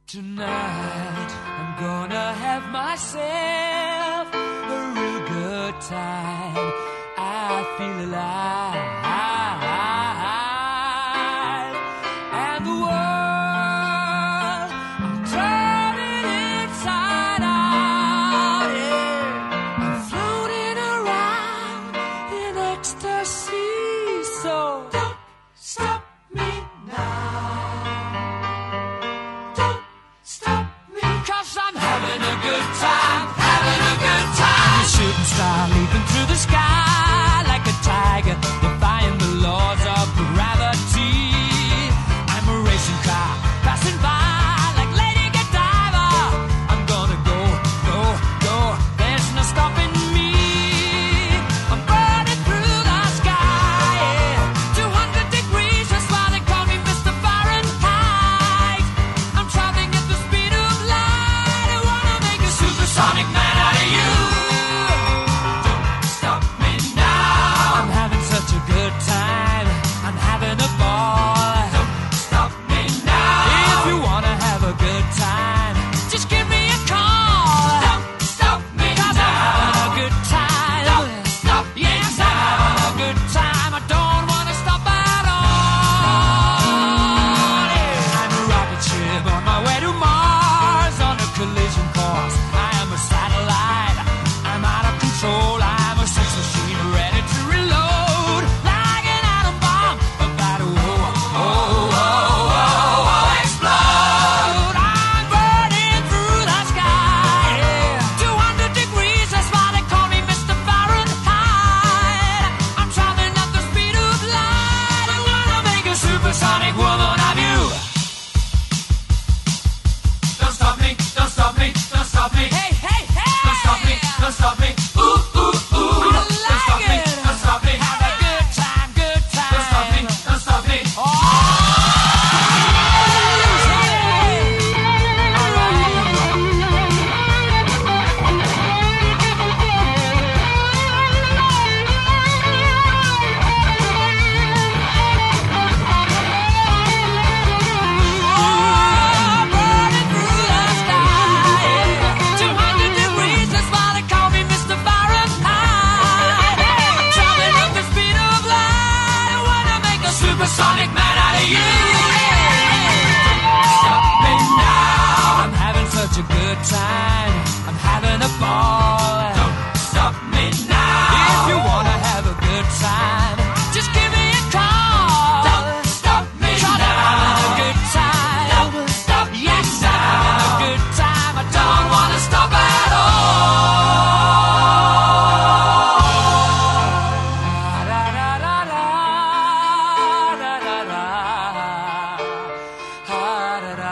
Tonight I'm gonna have myself a real good time. I feel alive, and the world I'm turning inside out. Yeah, I'm floating around in ecstasy. So don't stop me now. I'm having a good time, having a good time. A shooting star leaping through the sky like a tiger, defying the laws of gravity. I'm a racing car passing by like Lady Godiva. I'm gonna go, go, go. There's no stopping me. I'm burning through the sky, yeah. 200 degrees, that's why they call me Mr. Fahrenheit. I'm traveling at the speed of light. I wanna make a supersonic man out of you. Don't stop me now. I'm having such a good time. I'm having a ball. Don't stop me now. If you wanna have a good time, just give me a call. Don't stop me now. 'Cause I'm having a good time. Don't stop me now. Yes, I'm having a good time. I don't wanna stop at all. Yeah. I'm a rocket ship on my way to Mars on a collision course. I am a satellite. I'm out of control. I'm a sex machine ready to reload like an atom bomb about to explode. I'm burning through the sky, yeah. 200 degrees, that's why they call me Mr. Fahrenheit. I'm traveling at the speed of light. I wanna make a supersonic woman of you. Don't stop me, don't stop me, don't stop me. Hey, hey, hey! Don't stop me, don't stop me. Ooh, ooh, ooh. Don't stop me, don't stop me. Have a good time, good time. Don't stop me, don't stop me. Oh! Burning through the sky, 200 degrees, that's why they call me Mr. Fahrenheit. I'm traveling at the speed of light. I wanna make a supersonic man out of you. Stop me now. I'm having such a good time. I'm having a ball. Don't stop me now. If you wanna have a good time, just give me a call. Don't stop me now. I'm having a good time. Don't stop me. Yes, I'm having a good time. I don't wanna stop at all. Da, da, da, da, da, da, da, da, da, da,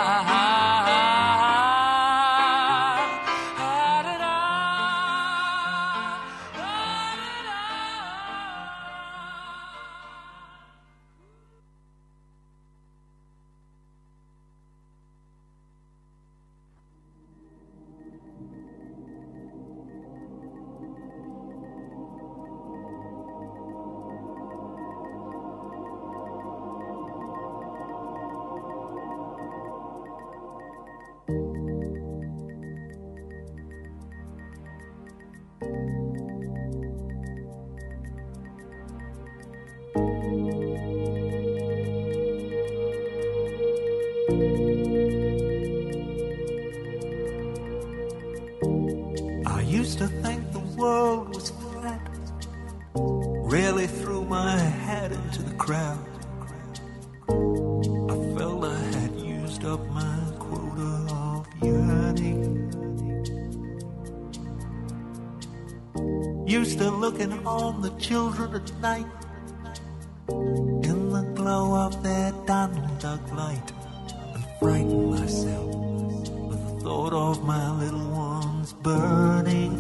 I used to think the world was flat, rarely threw my hat into the crowd. I felt I had used up my quota of yearning. Used to looking on the children at night in the glow of their Donald Duck light, and frighten myself with the thought of my little ones burning.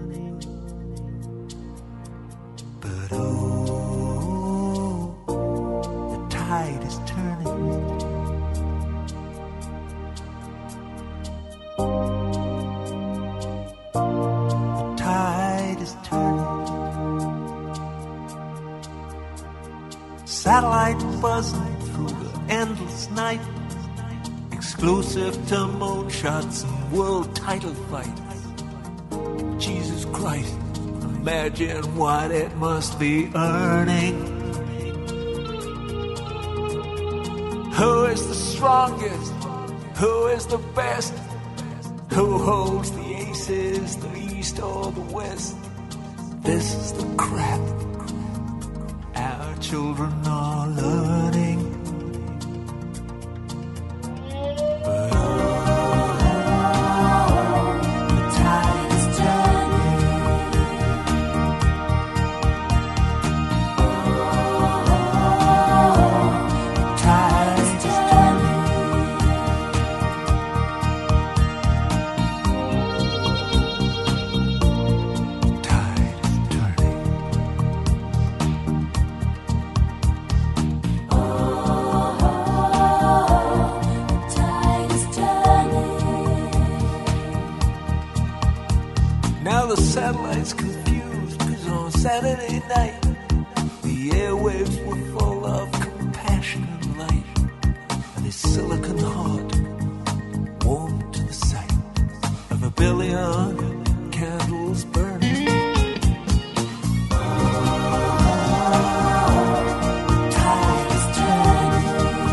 But oh, the tide is turning. The tide is turning. Satellite buzzing through the endless night, exclusive to moonshots and world title fights. Jesus Christ, imagine what it must be earning. Who is the strongest? Who is the best? Who holds the aces, the east or the west? This is the crap our children are learning. But the tide is turning. The tide is turning. Tide is turning. Now the satellite's confused, 'cause on Saturday night the airwaves were full of compassion and light, and his silicon heart warmed to the sight of a billion candles burning. Tide is turning.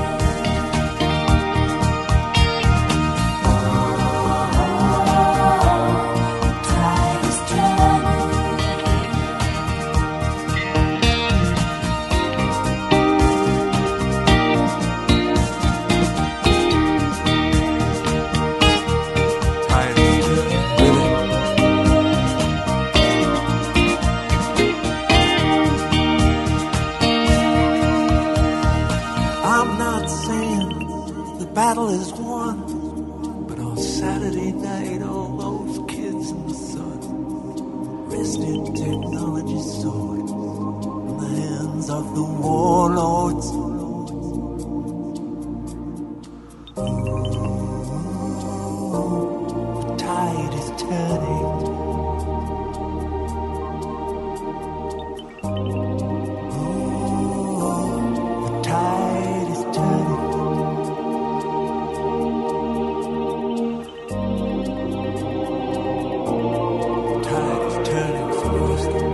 Tide is turning. Tide is turning. I'm not saying the battle is won, but on Saturday night, all those kids in the sun rested technology's sword in the hands of the warlords. The tide is turning. The tide is turning. The tide is turning, Sebastian.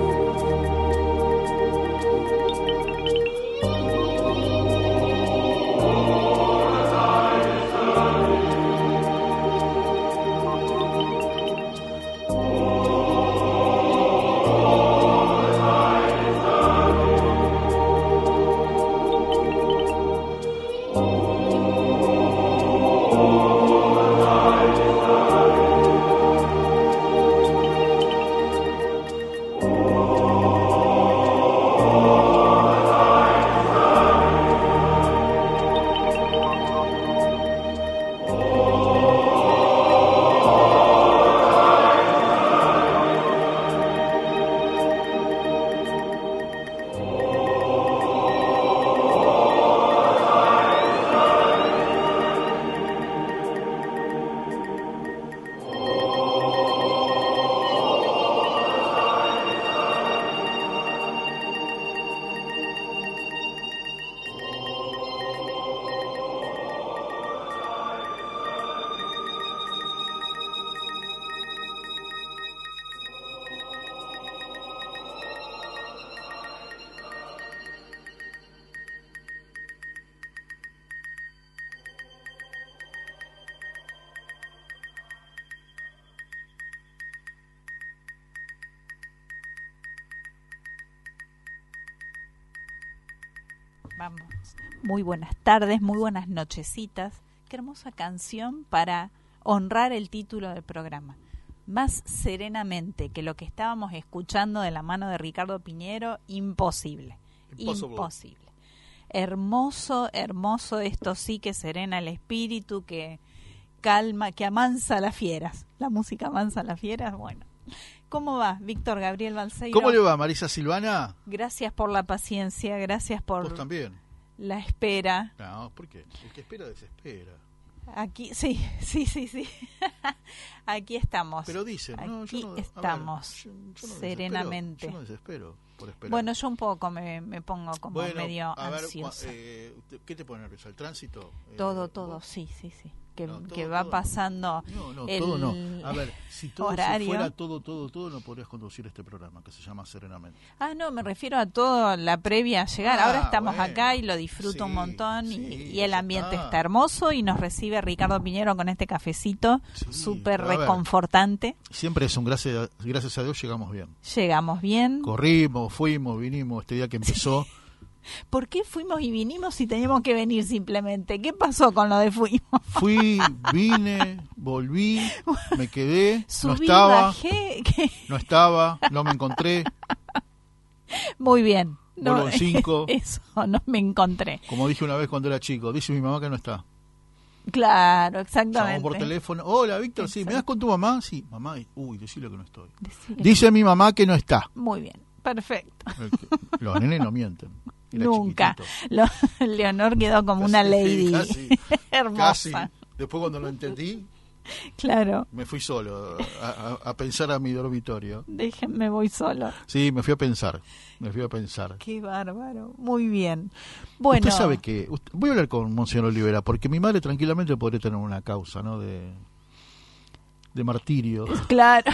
Vamos. Muy buenas tardes, muy buenas nochecitas. Qué hermosa canción para honrar el título del programa. Más serenamente que lo que estábamos escuchando de la mano de Ricardo Piñero, imposible. Imposible. Hermoso, hermoso, esto sí que serena el espíritu, que calma, que amansa a las fieras. La música amansa a las fieras, bueno. ¿Cómo va, Víctor Gabriel Balseiro? ¿Cómo le va, Marisa Silvana? Gracias por la paciencia, gracias por Vos también. La espera. No, ¿por qué? El que espera desespera. Aquí, sí. Aquí estamos. Pero dicen, no, aquí yo no, estamos, yo no serenamente. Yo no desespero por esperar. Bueno, yo un poco me pongo como medio a ver, ansiosa. ¿qué te pone nerviosa? ¿El tránsito? Todo, sí. que, No, todo, que va todo. pasando No, el todo no. A ver, si todo horario. si fuera todo, no podrías conducir este programa que se llama Serenamente. No, me refiero a toda la previa a llegar. Ahora estamos bueno. acá y lo disfruto Sí, un montón sí, y el ya ambiente está. está hermoso y nos recibe Ricardo Piñero con este cafecito Sí, súper pero a ver. reconfortante. Siempre es un gracias a Dios llegamos bien. Llegamos bien. Corrimos, fuimos, vinimos este día que empezó. ¿Por qué fuimos y vinimos si teníamos que venir simplemente? ¿Qué pasó con lo de fuimos? Fui, vine, volví, me quedé, Subí, no bajé. no me encontré, Muy bien. vuelvo en 5. Eso, no me encontré. Como dije una vez cuando era chico, dice mi mamá que no está. Claro, Llamó exactamente. por teléfono, hola Víctor, sí, ¿me das con tu mamá? Sí, mamá, decile que no estoy. Decile. Dice mi mamá que no está. Muy bien, perfecto. Los nenes no mienten. Era Nunca. chiquitito. Leonor quedó como una Casi, lady casi, hermosa. casi. Después cuando lo entendí, Claro, me fui solo a pensar a mi dormitorio. déjenme, voy solo. Sí, me fui a pensar. Qué bárbaro, muy bien. Bueno, Usted sabe que voy a hablar con Monseñor Olivera porque mi madre tranquilamente podría tener una causa, ¿no? De martirio. claro.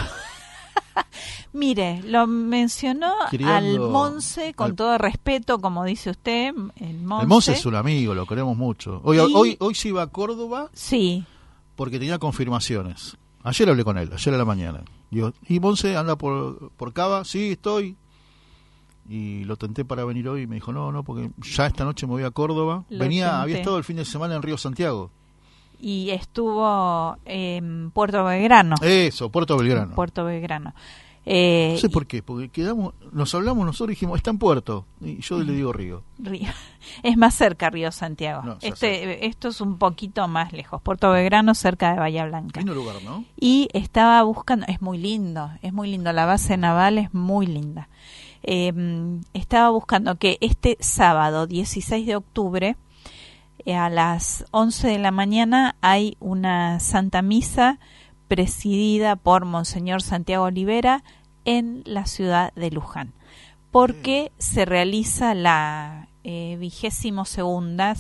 Mire, lo mencionó Criando al Monse con al- todo respeto, como dice usted, el Monse. El Monse es un amigo, lo queremos mucho. Hoy se iba a Córdoba Sí, porque tenía confirmaciones. Ayer hablé con él, ayer a la mañana. Digo, ¿y Monse anda por Cava? Sí, estoy. Y lo tenté para venir hoy y me dijo, no, porque ya esta noche me voy a Córdoba. Lo Había tenté. estado el fin de semana en Río Santiago. y estuvo en Puerto Belgrano. Eso, Puerto Belgrano. Puerto Belgrano. No sé por qué, porque nos hablamos nosotros y dijimos, está en Puerto. Y yo le digo Río. Río. Es más cerca Río Santiago. No, ya sé. Esto es un poquito más lejos. Puerto Belgrano, cerca de Bahía Blanca. Lindo lugar, ¿no? Y estaba buscando, es muy lindo, la base naval es muy linda. Estaba buscando que este sábado 16 de octubre a las 11 de la mañana hay una Santa Misa presidida por Monseñor Santiago Olivera en la ciudad de Luján, porque se realiza la 22ª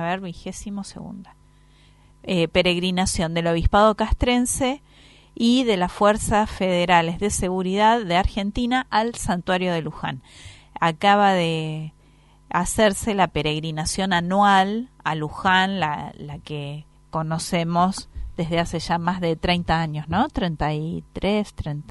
peregrinación del Obispado Castrense y de las Fuerzas Federales de Seguridad de Argentina al Santuario de Luján. Acaba de hacerse la peregrinación anual a Luján, la que conocemos desde hace ya más de 30 años, ¿no? 33,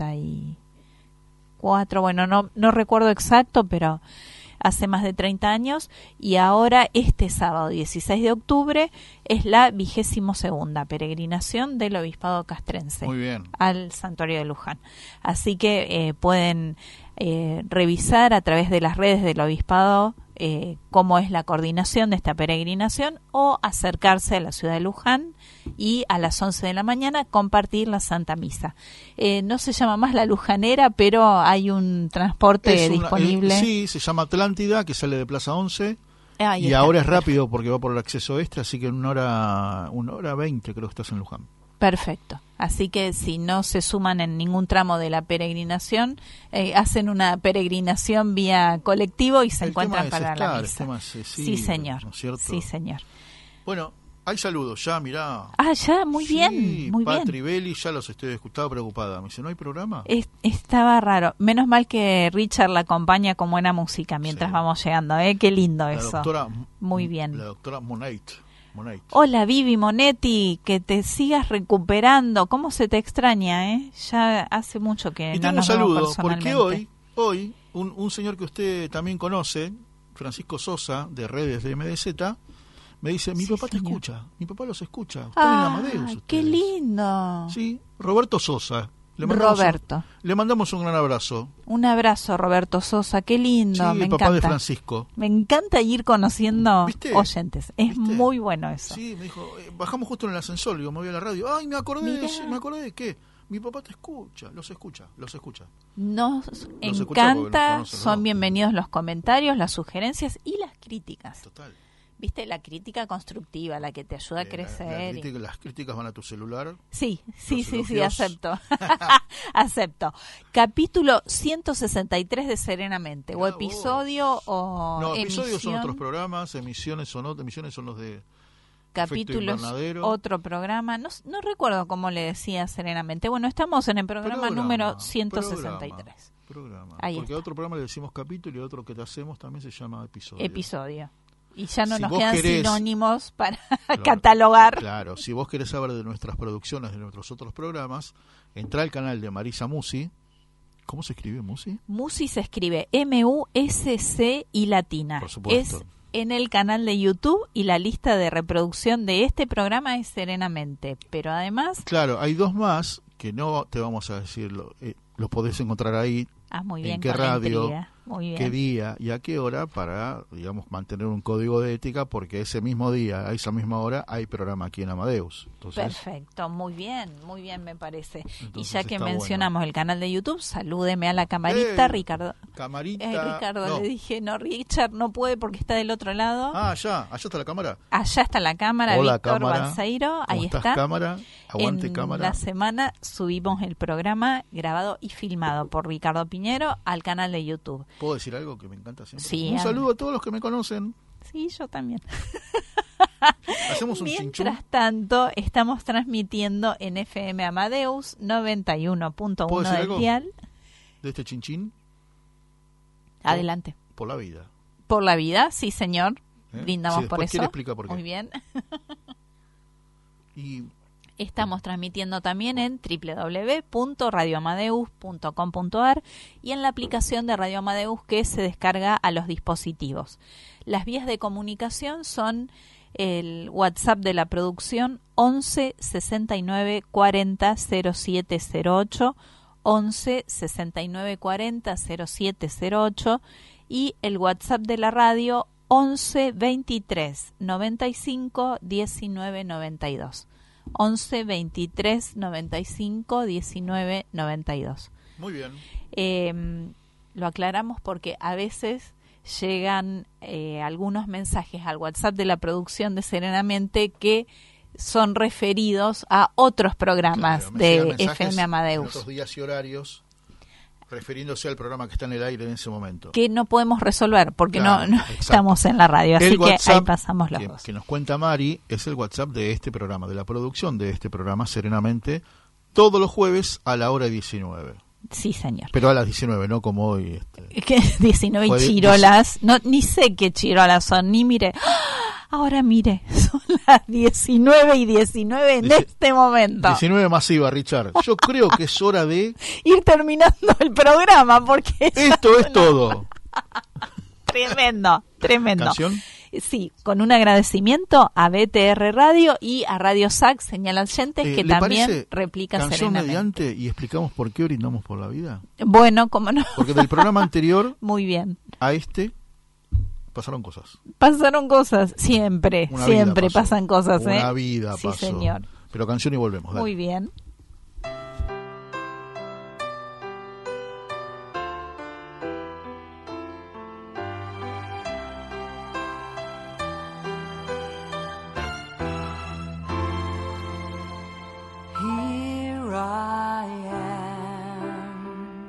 34, bueno, no recuerdo exacto, pero hace más de 30 años, y ahora este sábado 16 de octubre es la 22ª peregrinación del Obispado Castrense Muy bien. al Santuario de Luján. Así que pueden revisar a través de las redes del Obispado cómo es la coordinación de esta peregrinación o acercarse a la ciudad de Luján y a las 11 de la mañana compartir la Santa Misa. No se llama más la Lujanera, pero hay un transporte disponible. Sí, se llama Atlántida, que sale de Plaza 11. Ahí Y está. ahora es rápido porque va por el acceso extra, así que en una hora 20 creo que estás en Luján. Perfecto. Así que si no se suman en ningún tramo de la peregrinación, hacen una peregrinación vía colectivo y se encuentran para la misa. Sí, señor. ¿No es cierto? Sí, señor. Bueno, hay saludos ya, mirá. Ya, muy Sí, bien, muy bien. Patri Belli, ya los estoy escuchando, preocupada. Me dice, ¿no hay programa? Estaba raro. Menos mal que Richard la acompaña con buena música mientras Sí. vamos llegando. Qué lindo La eso. doctora, Muy bien. La doctora Moneit. Hola Vivi Monetti, que te sigas recuperando. ¿Cómo se te extraña, Ya hace mucho que Y no tengo un nos vemos saludo, porque personalmente. hoy un señor que usted también conoce, Francisco Sosa, de redes de MDZ, me dice, mi Sí, papá te señor. escucha, mi papá los escucha. Están en Amadeus ¡Qué ustedes". lindo! Sí, Roberto Sosa. Roberto. Le mandamos un gran abrazo. Un abrazo, Roberto Sosa. Qué lindo, Sí, me el papá de encanta. Francisco. Me encanta ir conociendo ¿Viste? oyentes. Es ¿Viste? muy bueno eso. Sí, me dijo, bajamos justo en el ascensor, digo, me voy a la radio. Ay, me acordé de qué. Mi papá te escucha, los escucha. Nos escucha porque nos encanta, conoce, son ¿no? bienvenidos los comentarios, las sugerencias y las críticas. Total. ¿Viste? La crítica constructiva, la que te ayuda a crecer. Las críticas van a tu celular. Sí, Los elogios. acepto. Acepto. Capítulo 163 de Serenamente. Mirá O episodio o No, episodios son emisión. otros programas, emisiones son los de capítulos, invernadero. otro programa. No recuerdo cómo le decía serenamente. Bueno, estamos en el programa número 163. Programa. Ahí Porque está. a otro programa le decimos capítulo y otro que te hacemos también se llama episodio. Episodio. Y ya no Si nos vos quedan querés- sinónimos para Claro, catalogar. Claro, si vos querés saber de nuestras producciones, de nuestros otros programas, entrá al canal de Marisa Musi. ¿Cómo se escribe Musi? Musi se escribe M-U-S-C y latina. Por supuesto. Es en el canal de YouTube y la lista de reproducción de este programa es Serenamente. Pero además, Claro, hay dos más que no te vamos a decirlo. Los podés encontrar ahí, muy bien, en qué con la radio, intriga. Muy bien. qué día y a qué hora para, digamos, mantener un código de ética, porque ese mismo día, a esa misma hora, hay programa aquí en Amadeus. Entonces, Perfecto, muy bien me parece. Y Entonces ya que está mencionamos el canal de YouTube, salúdeme a la camarita, Ricardo. Camarita. Ricardo, no. le dije, no, Richard no puede porque está del otro lado. Allá está la cámara. Allá está la cámara, Hola, Víctor cámara. Balseiro, ¿Cómo ahí estás, está. cámara? Aguante, En cámara. la semana subimos el programa grabado y filmado por Ricardo Piñero al canal de YouTube. ¿Puedo decir algo que me encanta siempre? Sí, Un habla. saludo a todos los que me conocen. Sí, yo también. Hacemos un chinchún. Mientras tanto, estamos transmitiendo en FM Amadeus ¿Puedo 91.1 decir del algo? dial. De este chinchín Adelante. por la vida. Por la vida, sí, señor. ¿Eh? Brindamos Sí, por después eso. quiere explicar por qué. Muy bien. Y Estamos transmitiendo también en www.radioamadeus.com.ar y en la aplicación de Radio Amadeus que se descarga a los dispositivos. Las vías de comunicación son el WhatsApp de la producción 11 69 40 0708, 11 69 40 0708 y el WhatsApp de la radio 11 23 95 19 92. 11 23 95 19 92. muy bien. Lo aclaramos porque a veces llegan algunos mensajes al WhatsApp de la producción de Serenamente que son referidos a otros programas Claro, me llegan de mensajes FM en Amadeus otros días y horarios refiriéndose al programa que está en el aire en ese momento. que no podemos resolver porque Claro, no exacto. estamos en la radio, así El que ahí WhatsApp pasamos los que, dos. que nos cuenta Mari es el WhatsApp de este programa, de la producción de este programa Serenamente, todos los jueves a la hora 19. Sí, señor. Pero a las 19, no como hoy. Que 19 Puede- chirolas, no, ni sé qué chirolas son, ni mire. ¡Ah! Ahora mire, son las 19:19 en Dice- este momento. 19 masiva, Richard. Yo creo que es hora de... Ir terminando el programa porque Esto es todo. tremendo. ¿Canción? Sí, con un agradecimiento a BTR Radio y a Radio SAC, Señal Oyentes, que ¿Le también parece replica canción serenamente. mediante y explicamos por qué brindamos por la vida? Bueno, como no. Porque del programa anterior Muy bien. a este pasaron cosas. Pasaron cosas, siempre, Una vida siempre pasó. pasan cosas, ¿eh? Una vida Sí, pasó. señor. Pero canción y volvemos. Dale. Muy bien. Here I am,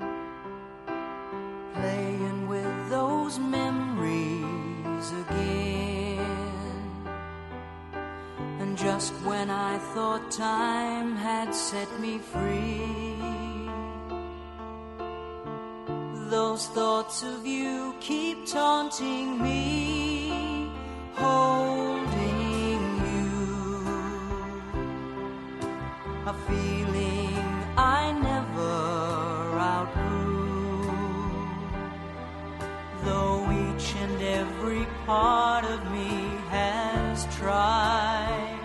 playing with those memories again. And just when I thought time had set me free, those thoughts of you keep taunting me, holding you, a feeling I never outgrew. Though each and every part of me has tried,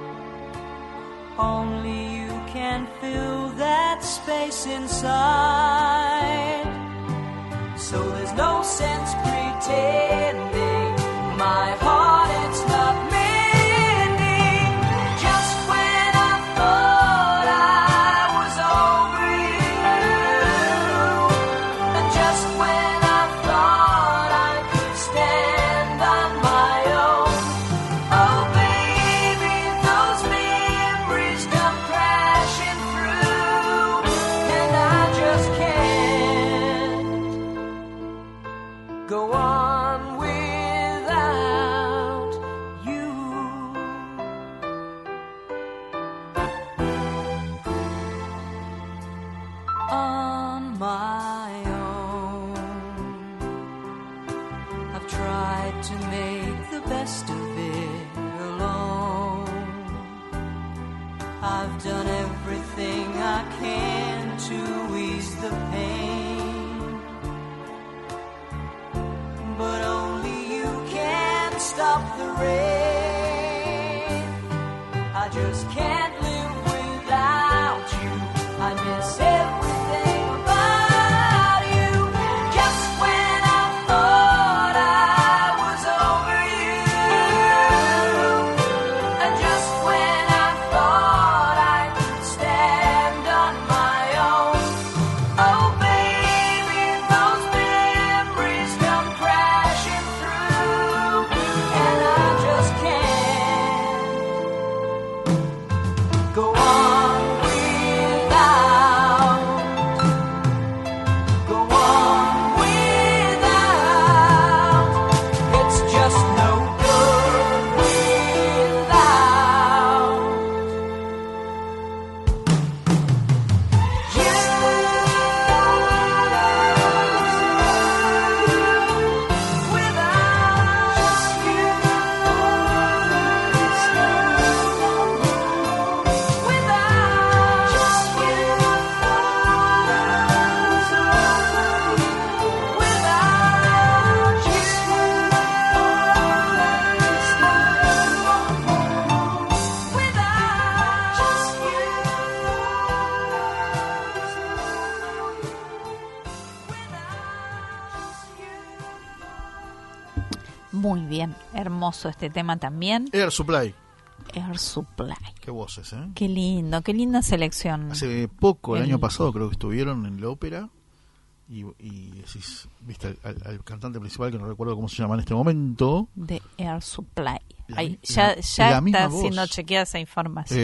only you can fill that space inside. So there's no sense pretending my heart it's not mending. Just when I thought I was over you, and just when I thought I could stand on my own, oh baby, those memories come crashing through, and I just can't go on with I've done everything I can to ease the pain, but only you can stop the rain. I just can't live without you. I miss everything about you. Just when I thought I was over you, and just when I thought I could stand on my own, oh baby, those memories come crashing through, and I just can't go on without, go on without. It's just no good without you. Muy bien, hermoso este tema también. Air Supply. Air Supply. Qué voces, ¿eh? Qué lindo, qué linda selección. Hace poco, el El- año pasado, creo que estuvieron en la ópera y decís, viste al cantante principal, que no recuerdo cómo se llama en este momento. De Air Supply. La Ahí, mi- ya la está misma voz. siendo chequeada esa información.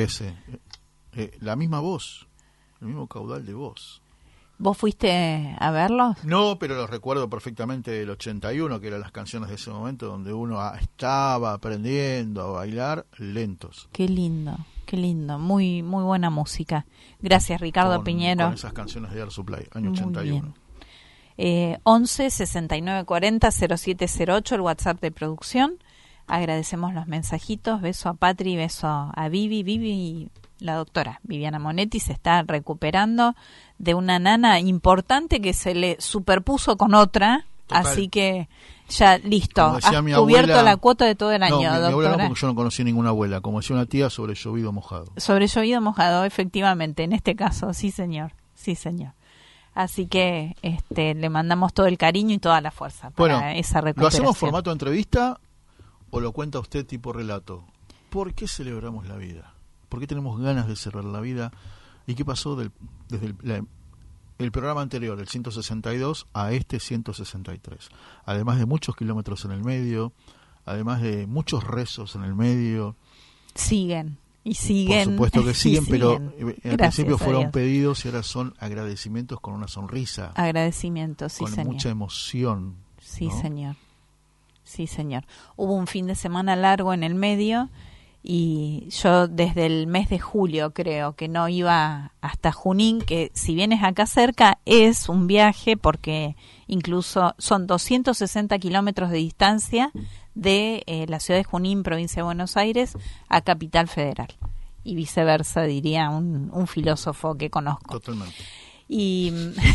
La misma voz, el mismo caudal de voz. ¿Vos fuiste a verlos? No, pero los recuerdo perfectamente del 81, que eran las canciones de ese momento donde uno estaba aprendiendo a bailar lentos. Qué lindo, qué lindo. Muy muy buena música. Gracias, Ricardo Piñero. Con esas canciones de Air Supply, año Muy 81. bien. 11 69 40 0708, el WhatsApp de producción. Agradecemos los mensajitos. Beso a Patri, beso a Vivi. Vivi, la doctora Viviana Monetti, se está recuperando de una nana importante que se le superpuso con otra. Total. Así que ya listo. Como decía Has mi cubierto abuela- la cuota de todo el año, No, mi abuela no, doctora. porque yo no conocí ninguna abuela. Como decía una tía, sobre llovido mojado. Sobre llovido mojado, efectivamente, en este caso, sí señor, sí señor. Así que le mandamos todo el cariño y toda la fuerza para Bueno, esa ¿lo recuperación. hacemos formato entrevista o lo cuenta usted tipo relato? ¿Por qué celebramos la vida? ¿Por qué tenemos ganas de celebrar la vida? ¿Y qué pasó desde el programa anterior, el 162, a este 163? Además de muchos kilómetros en el medio, además de muchos rezos en el medio. Siguen, y siguen. Por supuesto que y siguen, pero al Gracias principio a fueron Dios. pedidos y ahora son agradecimientos con una sonrisa, Agradecimiento, sí con señor. mucha emoción. Sí, ¿no? señor. Sí, señor. Hubo un fin de semana largo en el medio y yo desde el mes de julio creo que no iba hasta Junín, que si bien es acá cerca, es un viaje porque incluso son 260 kilómetros de distancia de la ciudad de Junín, provincia de Buenos Aires, a Capital Federal. Y viceversa, diría un filósofo que conozco. Totalmente. Y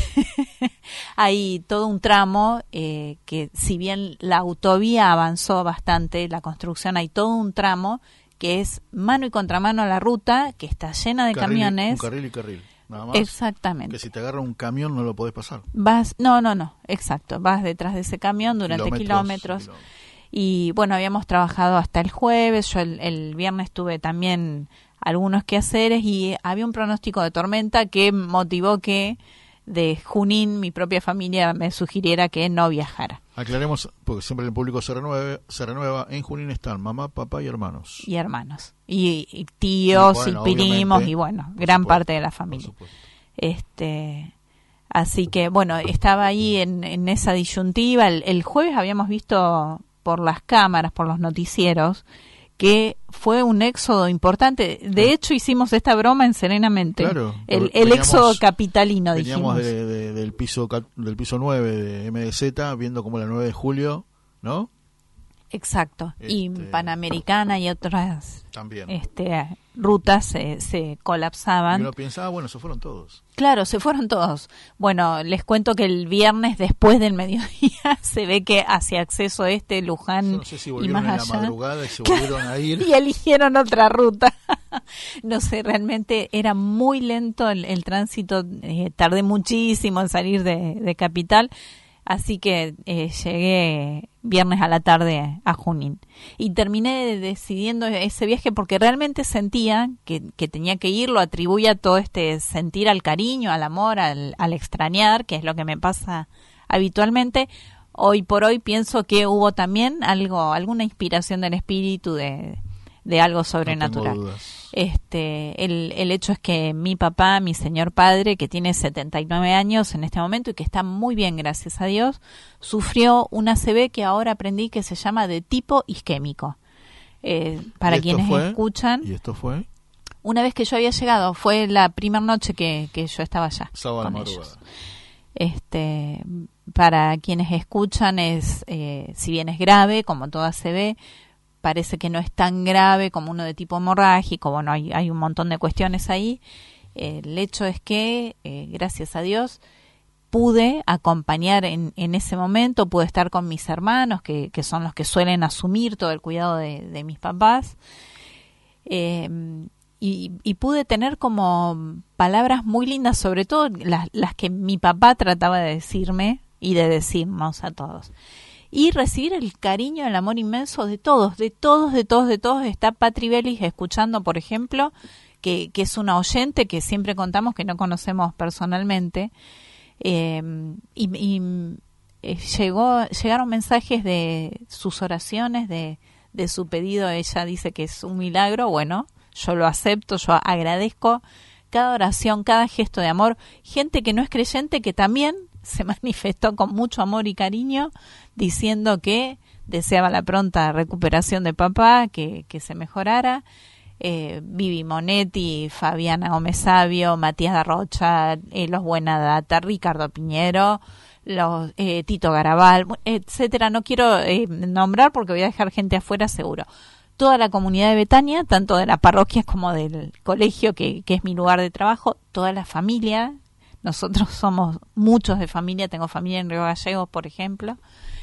hay todo un tramo que si bien la autovía avanzó bastante, la construcción, hay todo un tramo que es mano y contramano a la ruta, que está llena de camiones. Un carril y carril, nada más. Exactamente. Que si te agarra un camión no lo podés pasar. Vas, no, exacto, vas detrás de ese camión durante kilómetros. Y bueno, habíamos trabajado hasta el jueves, yo el viernes tuve también algunos quehaceres y había un pronóstico de tormenta que motivó que de Junín mi propia familia me sugiriera que no viajara. Aclaremos, porque siempre el público se renueva. En Junín están mamá, papá y hermanos. Y hermanos, y tíos, Y bueno, y primos, obviamente, y bueno, por gran supuesto, parte de la por familia. supuesto. Así que bueno, estaba ahí en esa disyuntiva. El jueves habíamos visto por las cámaras, por los noticieros, que fue un éxodo importante. De hecho, hicimos esta broma en Serenamente. Claro, el veníamos- éxodo capitalino, Veníamos dijimos. del piso 9 de MDZ, viendo como la 9 de julio, ¿no? Exacto. Y Panamericana y otras también. Rutas se colapsaban. Y uno piensa, bueno, se fueron todos. Claro, se fueron todos. Bueno, les cuento que el viernes después del mediodía se ve que hacia acceso Luján no sé si y volvieron más en allá. la madrugada y se volvieron a ir. Y eligieron otra ruta. No sé, realmente era muy lento el tránsito. Tardé muchísimo en salir de Capital. Así que llegué viernes a la tarde a Junín. Y terminé decidiendo ese viaje porque realmente sentía que tenía que ir. Lo atribuía a todo sentir al cariño, al amor, al extrañar, que es lo que me pasa habitualmente. Hoy por hoy pienso que hubo también alguna inspiración del espíritu de algo sobrenatural. No tengo dudas. El hecho es que mi papá, mi señor padre, que tiene 79 años en este momento y que está muy bien, gracias a Dios, sufrió un ACV que ahora aprendí que se llama de tipo isquémico. Para quienes escuchan. ¿Y esto fue? Una vez que yo había llegado, fue la primera noche que yo estaba allá. Sábado con madrugada. ellos. Para quienes escuchan, si bien es grave, como todo ACV, parece que no es tan grave como uno de tipo hemorrágico. Bueno, hay un montón de cuestiones ahí. El hecho es que, gracias a Dios, pude acompañar en ese momento, pude estar con mis hermanos, que son los que suelen asumir todo el cuidado de mis papás. Y pude tener como palabras muy lindas, sobre todo las que mi papá trataba de decirme y de decirnos a todos. Y recibir el cariño, el amor inmenso de todos. Está Patri Belis escuchando, por ejemplo, que es una oyente que siempre contamos que no conocemos personalmente. Llegaron mensajes de sus oraciones, de su pedido. Ella dice que es un milagro. Bueno, yo lo acepto, yo agradezco cada oración, cada gesto de amor. Gente que no es creyente que también se manifestó con mucho amor y cariño, diciendo que deseaba la pronta recuperación de papá, que se mejorara. Vivi Monetti, Fabiana Gómez Sabio, Matías da Rocha, los Buenadata, Ricardo Piñero, Tito Garabal, etcétera. No quiero nombrar porque voy a dejar gente afuera seguro. Toda la comunidad de Betania, tanto de la parroquia como del colegio, que es mi lugar de trabajo, toda la familia. Nosotros somos muchos de familia, tengo familia en Río Gallegos, por ejemplo.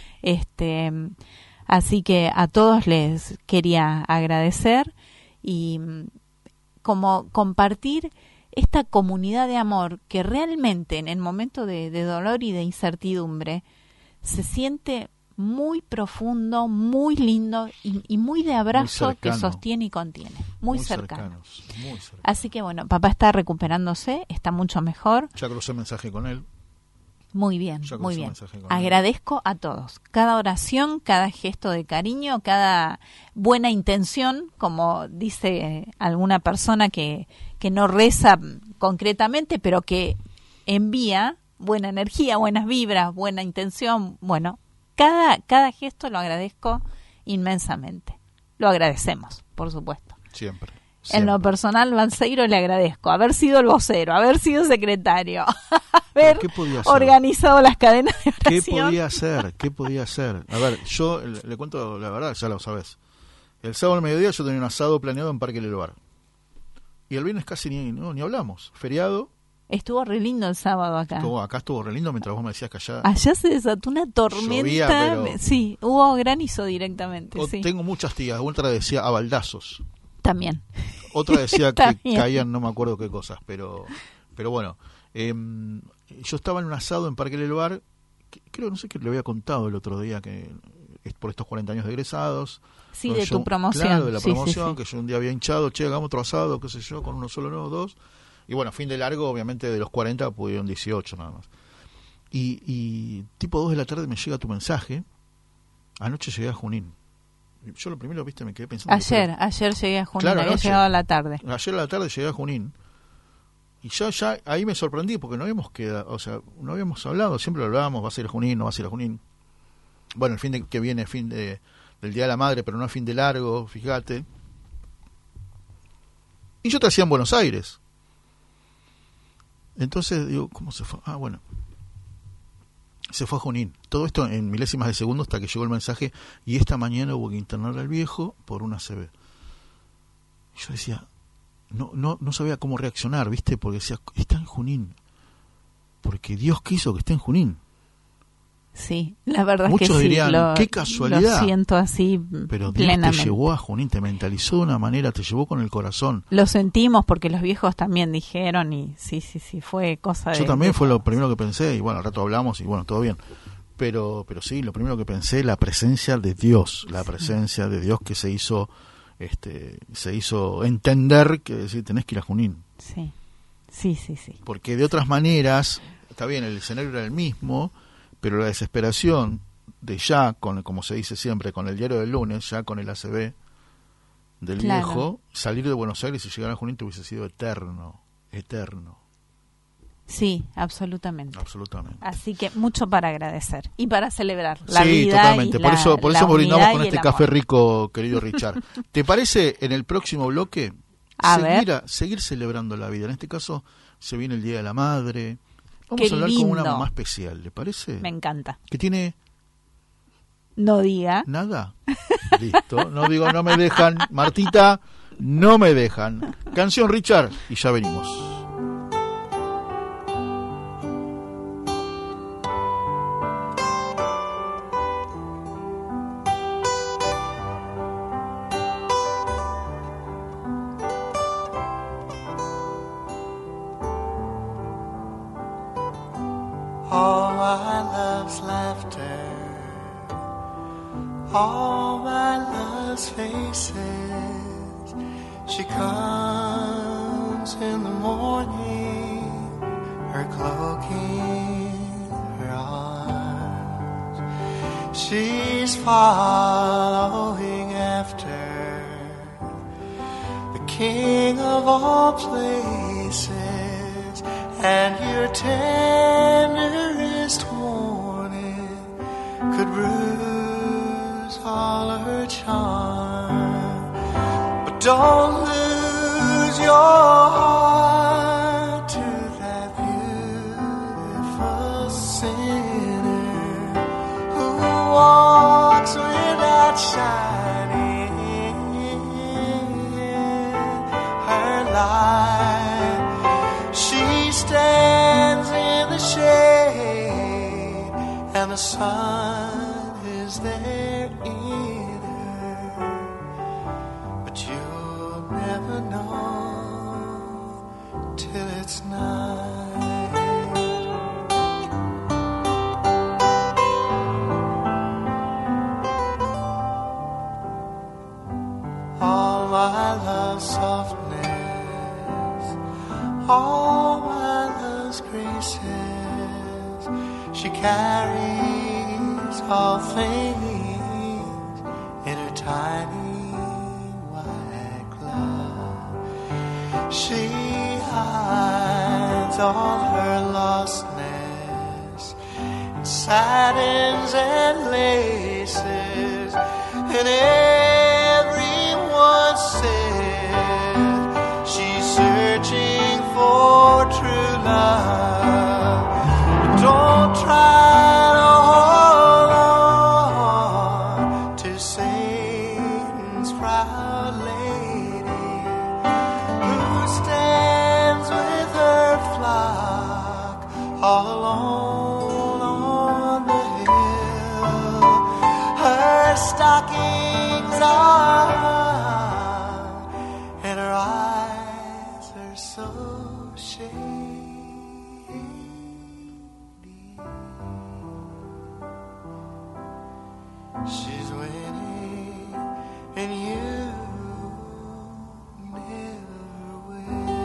Así que a todos les quería agradecer y como compartir esta comunidad de amor que realmente en el momento de dolor y de incertidumbre se siente muy profundo, muy lindo y muy de abrazo que sostiene y contiene. Muy cercano. Muy cercanos. Así que bueno, papá está recuperándose, está mucho mejor. Ya crucé mensaje con él. Muy bien, muy bien. Agradezco a todos. Cada oración, cada gesto de cariño, cada buena intención, como dice alguna persona que no reza concretamente, pero que envía buena energía, buenas vibras, buena intención. Bueno, cada gesto lo agradezco inmensamente. Lo agradecemos, por supuesto. Siempre. En lo personal, Balseiro, le agradezco haber sido el vocero, haber sido secretario, haber organizado las cadenas de oración. ¿Qué podía hacer? A ver, yo le cuento la verdad, ya lo sabes. El sábado al mediodía yo tenía un asado planeado en Parque Leloir. Y el viernes casi ni hablamos. Feriado. Estuvo re lindo el sábado acá. Acá estuvo re lindo mientras vos me decías que allá... Allá se desató una tormenta. Llovía, pero... Sí, hubo granizo directamente. Sí. Tengo muchas tías. Otra decía a baldazos. También. Otra decía que caían no me acuerdo qué cosas. Pero bueno. Yo estaba en un asado en Parque Leloir. Creo, no sé qué le había contado el otro día, que es por estos 40 años de egresados. Sí, de tu promoción. Claro, de la promoción, sí. Que yo un día había hinchado. Che, hagamos otro asado, qué sé yo, con uno solo, no, dos. Y bueno, fin de largo, obviamente de los 40 pudieron 18 nada más. Y tipo 2 de la tarde me llega tu mensaje. Anoche llegué a Junín. Yo lo primero, viste, me quedé pensando... Ayer llegué a Junín, claro, había llegado a la tarde. Ayer a la tarde llegué a Junín. Y yo ya ahí me sorprendí porque no habíamos quedado, o sea, no habíamos hablado, siempre lo hablábamos, vas a ir a Junín, no vas a ir a Junín. Bueno, el fin que viene, del Día de la Madre, pero no es fin de largo, fíjate. Y yo te hacía en Buenos Aires. Entonces digo, ¿cómo se fue? Bueno. Se fue a Junín. Todo esto en milésimas de segundo hasta que llegó el mensaje, y esta mañana hubo que internar al viejo por una ACV. Yo decía, no sabía cómo reaccionar, ¿viste? Porque decía, está en Junín. Porque Dios quiso que esté en Junín. Sí, la verdad Muchos es que dirían, sí, qué casualidad. lo siento así Pero Dios plenamente. te llevó a Junín, te mentalizó de una manera, te llevó con el corazón. Lo sentimos porque los viejos también dijeron y sí, fue cosa de... Yo también fue lo todos. primero que pensé, y bueno, al rato hablamos y bueno, todo bien. Pero sí, lo primero que pensé, la presencia de Dios, la presencia de Dios que se hizo entender que decir, tenés que ir a Junín. Sí. Porque de otras maneras, está bien, el escenario era el mismo, pero la desesperación de ya, como se dice siempre, con el diario del lunes, ya con el ACB del Claro. viejo, salir de Buenos Aires y llegar a Junín te hubiese sido eterno. Sí, absolutamente. Absolutamente. Así que mucho para agradecer y para celebrar la Sí, vida. totalmente. Y Por eso la brindamos unidad con y este el café amor. rico, querido Richard. ¿Te parece en el próximo bloque seguir celebrando la vida? En este caso se viene el Día de la Madre. Vamos Qué a hablar con una lindo. mamá especial, ¿le parece? Me encanta. Que tiene No diga. nada. Listo. No digo, no me dejan. Martita, no me dejan. Canción, Richard, y ya venimos. All my love's laughter, all my love's faces. She comes in the morning, her cloak in her arms. She's following after the King of all places. And your tenderest warning could bruise all her charm. But don't lose your heart to that beautiful sinner who walks without shining her light. She stands in the shade, and the sun is there in her. But you'll never know till it's night. All my love's softness, all my love's graces, she carries all things in her tiny white glove. She hides all her lostness in satins and laces, and everyone says she's searching for true love. But don't try to hold on to Satan's proud lady, who stands with her flock all alone on the hill. Her stockings are and her eyes are so shady. She's winning and you never will.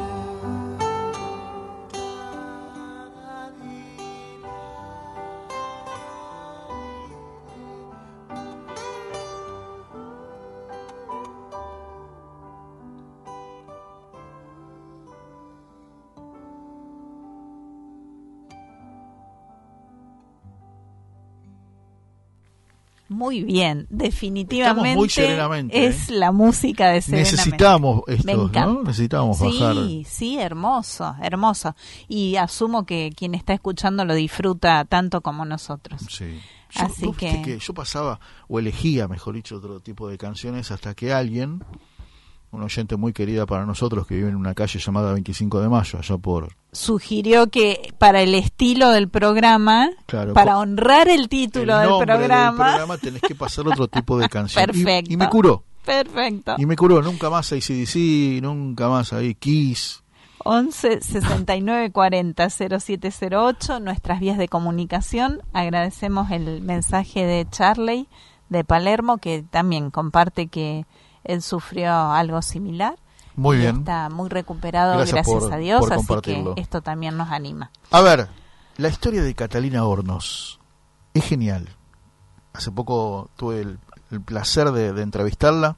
Muy bien, Estamos definitivamente muy serenamente, es la música de Serenamente. Necesitamos Me esto, encanta. ¿no? Necesitamos bajar. Sí, hermoso, hermoso. Y asumo que quien está escuchando lo disfruta tanto como nosotros. Sí. Así vos viste que yo pasaba, o elegía, mejor dicho, otro tipo de canciones hasta que alguien, un oyente muy querida para nosotros que vive en una calle llamada 25 de Mayo, allá por... sugirió que para el estilo del programa, Claro, para honrar el título el del nombre programa, tenés que pasar otro tipo de canción. Perfecto. Y me curó. Perfecto. Y me curó, nunca más AC/DC, nunca más ahí Kiss. 11 69 40 0708, nuestras vías de comunicación. Agradecemos el mensaje de Charley de Palermo, que también comparte que él sufrió algo similar. Muy y bien. está muy recuperado, Gracias gracias por- a Dios, por así que compartirlo. esto también nos anima. A ver, la historia de Catalina Hornos es genial. Hace poco tuve el placer de entrevistarla.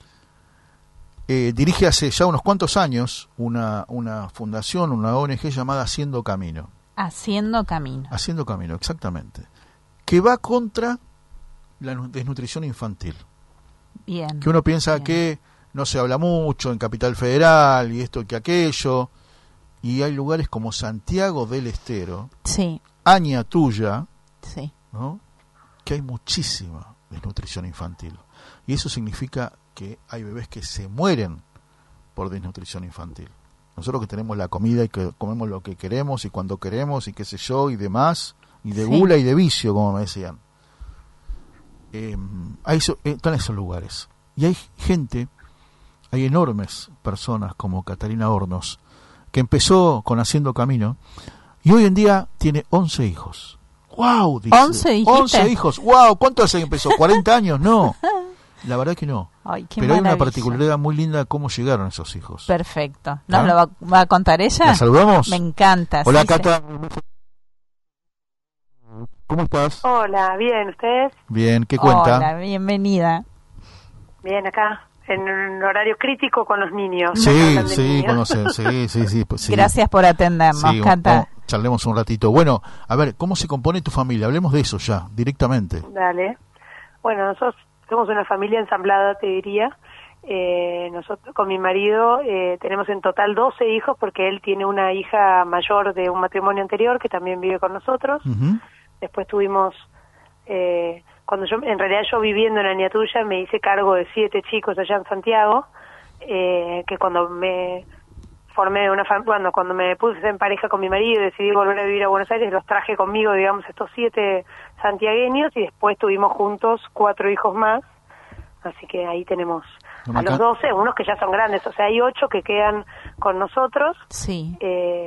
Dirige hace ya unos cuantos años una fundación, una ONG llamada Haciendo Camino. Haciendo camino. Haciendo Camino, exactamente. Que va contra la desnutrición infantil. Bien. Que uno piensa Bien. que no se habla mucho en Capital Federal y esto que aquello. Y hay lugares como Santiago del Estero, Sí, Añatuya, sí. ¿no? Que hay muchísima desnutrición infantil. Y eso significa que hay bebés que se mueren por desnutrición infantil. Nosotros que tenemos la comida y que comemos lo que queremos y cuando queremos y qué sé yo y demás, y de Sí. gula y de vicio, como me decían. Están esos lugares. Y hay gente, hay enormes personas como Catalina Hornos, que empezó con Haciendo Camino y hoy en día tiene 11 hijos. ¡Wow! Dice. 11 dijiste. 11 hijos. ¡Wow! ¿Cuánto hace que empezó? ¿40 años? No. La verdad que no. Ay, qué Pero hay una maravilla. particularidad muy linda de cómo llegaron esos hijos. Perfecto. ¿Nos ¿Ah? lo va a contar ella? ¿La saludamos? Me encanta. Hola, sí, Cata. ¿Cómo estás? Hola, bien, ¿ustedes? Bien, ¿qué sí. cuenta? Hola, bienvenida. Bien, acá, en un horario crítico con los niños. Sí, Hablan de sí, niños. conocen, sí, pues sí. Gracias por atendernos, Sí, Cata. charlemos un ratito. Bueno, a ver, ¿cómo se compone tu familia? Hablemos de eso ya, directamente. Dale. Bueno, nosotros somos una familia ensamblada, te diría. Nosotros con mi marido tenemos en total 12 hijos porque él tiene una hija mayor de un matrimonio anterior que también vive con nosotros. Ujú. Después tuvimos, cuando en realidad yo viviendo en Añatuya me hice cargo de 7 chicos allá en Santiago, que cuando me formé cuando me puse en pareja con mi marido y decidí volver a vivir a Buenos Aires, los traje conmigo, digamos, estos 7 santiagueños y después tuvimos juntos 4 hijos más, así que ahí tenemos Bueno, a los acá- 12, unos que ya son grandes, o sea, hay 8 que quedan con nosotros, Sí.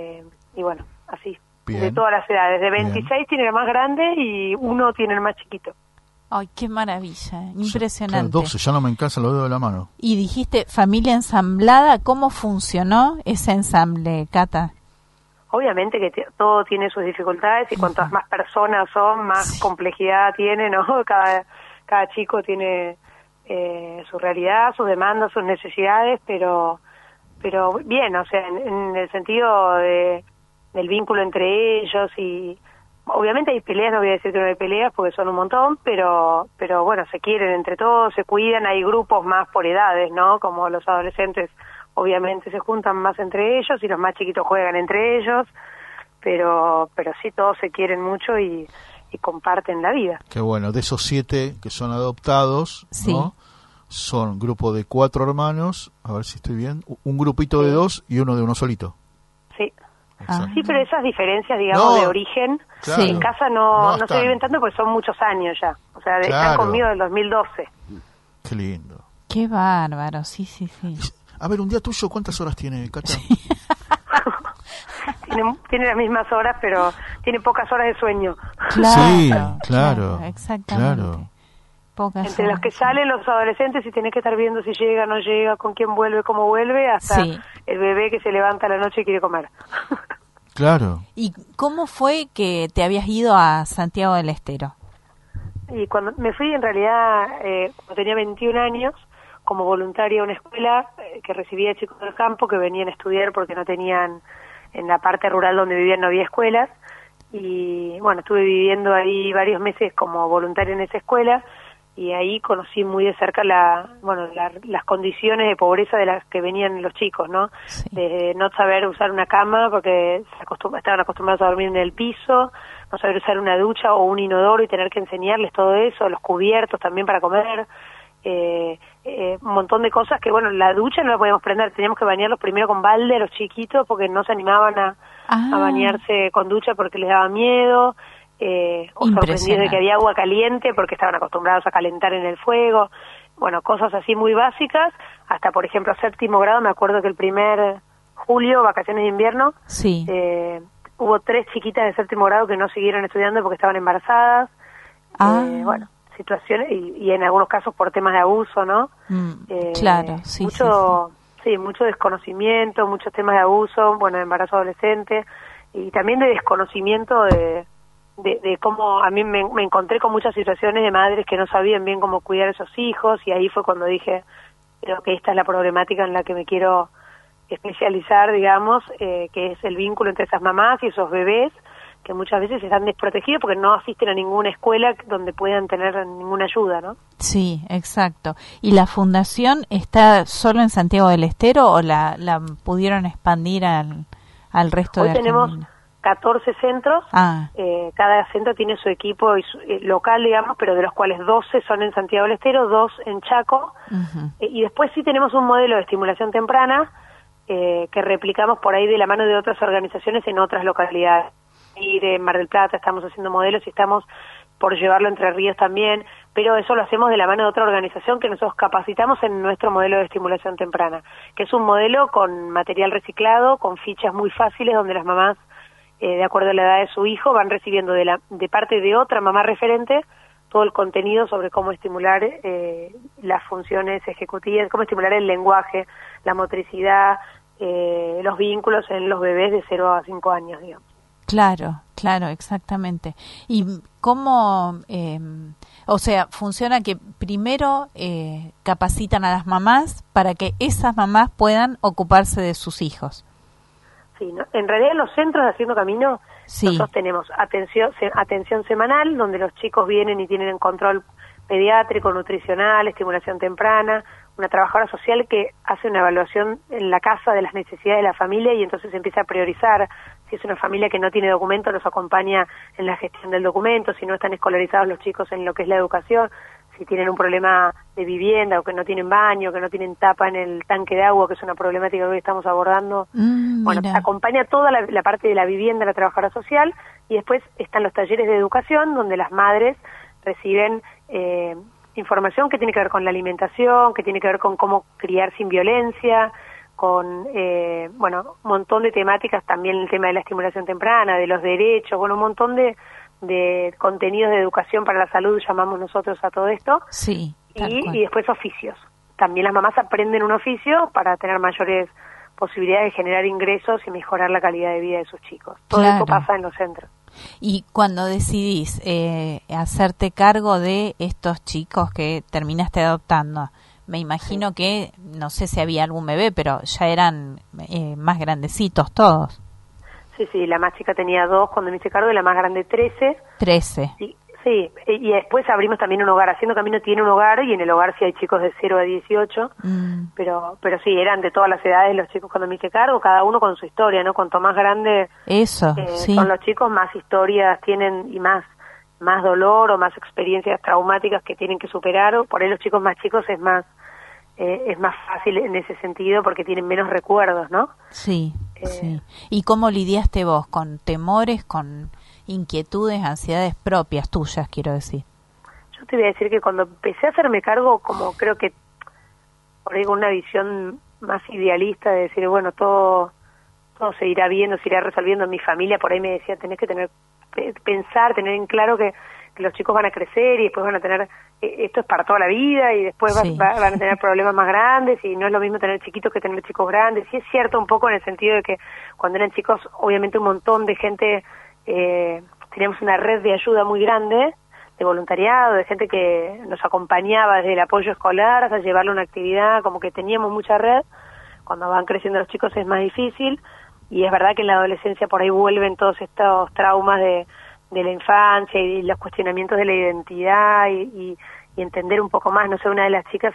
y bueno, así. Bien. De todas las edades, de Bien. 26 tiene el más grande y 1 tiene el más chiquito. Ay, qué maravilla. Claro, Impresionante. 12, ya no me alcanza los dedos de la mano. Y dijiste familia ensamblada. ¿Cómo funcionó ese ensamble, Cata? Obviamente que todo tiene sus dificultades y cuantas más personas son, más Sí. complejidad tiene, ¿no? Cada chico tiene su realidad, sus demandas, sus necesidades, pero bien, o sea, en el sentido del vínculo entre ellos y obviamente hay peleas, no voy a decir que no hay peleas porque son un montón, pero bueno, se quieren entre todos, se cuidan, hay grupos más por edades, ¿no? Como los adolescentes obviamente se juntan más entre ellos y los más chiquitos juegan entre ellos, pero sí todos se quieren mucho y comparten la vida. Qué bueno, de esos 7 que son adoptados, Sí. ¿no? Son grupo de 4 hermanos, a ver si estoy bien, un grupito de 2 y uno de uno solito. Sí. Exacto. Sí, pero esas diferencias, digamos, No, de origen, claro. en casa No no se están. viven tanto porque son muchos años ya. O sea, Claro. están conmigo del 2012. Qué lindo. Qué bárbaro. Sí, sí, sí. A ver, un día tuyo, ¿cuántas horas tiene, Cata? Tiene las mismas horas, pero tiene pocas horas de sueño. Claro, Sí, claro, exactamente. claro. Pocas Entre los horas. que salen los adolescentes y tenés que estar viendo si llega, no llega, con quién vuelve, cómo vuelve, hasta Sí. el bebé que se levanta a la noche y quiere comer. Claro. ¿Y cómo fue que te habías ido a Santiago del Estero? Y cuando me fui, en realidad, cuando tenía 21 años, como voluntaria a una escuela que recibía chicos del campo que venían a estudiar porque no tenían, en la parte rural donde vivían no había escuelas, y bueno, estuve viviendo ahí varios meses como voluntaria en esa escuela. y ahí conocí muy de cerca las condiciones de pobreza de las que venían los chicos, ¿no? Sí. De no saber usar una cama porque estaban acostumbrados a dormir en el piso, no saber usar una ducha o un inodoro y tener que enseñarles todo eso, los cubiertos también para comer, un montón de cosas que, bueno, la ducha no la podíamos prender, teníamos que bañarlos primero con balde a los chiquitos porque no se animaban a bañarse con ducha porque les daba miedo, o sorprendidos de que había agua caliente porque estaban acostumbrados a calentar en el fuego, bueno, cosas así muy básicas, hasta por ejemplo 7º grado, me acuerdo que el primer julio, vacaciones de invierno, Sí. Hubo 3 chiquitas de 7º grado que no siguieron estudiando porque estaban embarazadas, bueno, situaciones, y en algunos casos por temas de abuso, ¿no? Claro, sí, mucho desconocimiento, muchos temas de abuso, bueno, de embarazo adolescente, y también de desconocimiento de cómo, a mí me encontré con muchas situaciones de madres que no sabían bien cómo cuidar a esos hijos, y ahí fue cuando dije, creo que esta es la problemática en la que me quiero especializar, digamos, que es el vínculo entre esas mamás y esos bebés, que muchas veces están desprotegidos porque no asisten a ninguna escuela donde puedan tener ninguna ayuda, ¿no? Sí, exacto. ¿Y la fundación está solo en Santiago del Estero o la pudieron expandir al resto de Argentina? Hoy tenemos 14 centros, cada centro tiene su equipo local, digamos, pero de los cuales 12 son en Santiago del Estero, 2 en Chaco, y después sí tenemos un modelo de estimulación temprana que replicamos por ahí de la mano de otras organizaciones en otras localidades. Y de Mar del Plata estamos haciendo modelos y estamos por llevarlo a Entre Ríos también, pero eso lo hacemos de la mano de otra organización que nosotros capacitamos en nuestro modelo de estimulación temprana, que es un modelo con material reciclado, con fichas muy fáciles donde las mamás, de acuerdo a la edad de su hijo, van recibiendo de parte de otra mamá referente todo el contenido sobre cómo estimular las funciones ejecutivas, cómo estimular el lenguaje, la motricidad, los vínculos en los bebés de 0 a 5 años, digamos. Claro, exactamente. ¿Y cómo, o sea, funciona que primero capacitan a las mamás para que esas mamás puedan ocuparse de sus hijos? Sí, ¿no? En realidad los centros de Haciendo Camino, nosotros tenemos atención semanal, donde los chicos vienen y tienen control pediátrico, nutricional, estimulación temprana, una trabajadora social que hace una evaluación en la casa de las necesidades de la familia y entonces empieza a priorizar. Si es una familia que no tiene documento, los acompaña en la gestión del documento, si no están escolarizados los chicos en lo que es la educación, si tienen un problema de vivienda o que no tienen baño, que no tienen tapa en el tanque de agua, que es una problemática que hoy estamos abordando. Bueno, acompaña toda la parte de la vivienda, la trabajadora social, y después están los talleres de educación donde las madres reciben información que tiene que ver con la alimentación, que tiene que ver con cómo criar sin violencia, con un montón de temáticas, también el tema de la estimulación temprana, de los derechos, bueno, un montón de contenidos de educación para la salud, llamamos nosotros a todo esto, y después oficios. También las mamás aprenden un oficio para tener mayores posibilidades de generar ingresos y mejorar la calidad de vida de sus chicos. Todo eso pasa en los centros. Y cuando decidís hacerte cargo de estos chicos que terminaste adoptando, me imagino que, no sé si había algún bebé, pero ya eran más grandecitos todos. Sí, la más chica tenía 2 cuando me hice cargo y la más grande 13. 13. Sí, y después abrimos también un hogar. Haciendo Camino tiene un hogar y en el hogar sí hay chicos de 0 a 18, pero sí, eran de todas las edades los chicos cuando me hice cargo, cada uno con su historia, ¿no? Cuanto más grande son los chicos, más historias tienen y más dolor o más experiencias traumáticas que tienen que superar. Por ahí los chicos más chicos es más fácil en ese sentido porque tienen menos recuerdos, ¿no? Sí. ¿Y cómo lidiaste vos con temores, con inquietudes, ansiedades propias tuyas, quiero decir? Yo te voy a decir que cuando empecé a hacerme cargo, como creo que por ahí con una visión más idealista de decir, bueno, todo se irá viendo, se irá resolviendo. Mi familia por ahí me decía, tenés que tener en claro que los chicos van a crecer y después van a tener, esto es para toda la vida y después van a tener problemas más grandes y no es lo mismo tener chiquitos que tener chicos grandes. Y es cierto un poco en el sentido de que cuando eran chicos, obviamente un montón de gente, teníamos una red de ayuda muy grande, de voluntariado, de gente que nos acompañaba desde el apoyo escolar hasta llevarle una actividad, como que teníamos mucha red. Cuando van creciendo los chicos es más difícil y es verdad que en la adolescencia por ahí vuelven todos estos traumas de la infancia y los cuestionamientos de la identidad y entender un poco más. No sé, una de las chicas